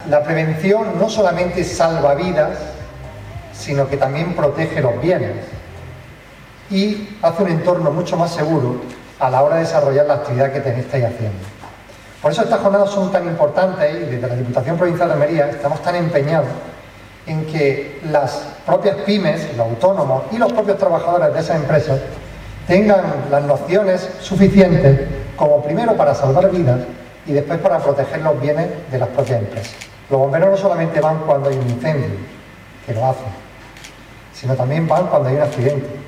La prevención no solamente salva vidas, sino que también protege los bienes y hace un entorno mucho más seguro a la hora de desarrollar la actividad que estáis haciendo. Por eso estas jornadas son tan importantes y desde la Diputación Provincial de Almería estamos tan empeñados en que las propias pymes, los autónomos y los propios trabajadores de esas empresas tengan las nociones suficientes como primero para salvar vidas y después para proteger los bienes de las propias empresas. Los bomberos no solamente van cuando hay un incendio, que lo hacen, sino también van cuando hay un accidente.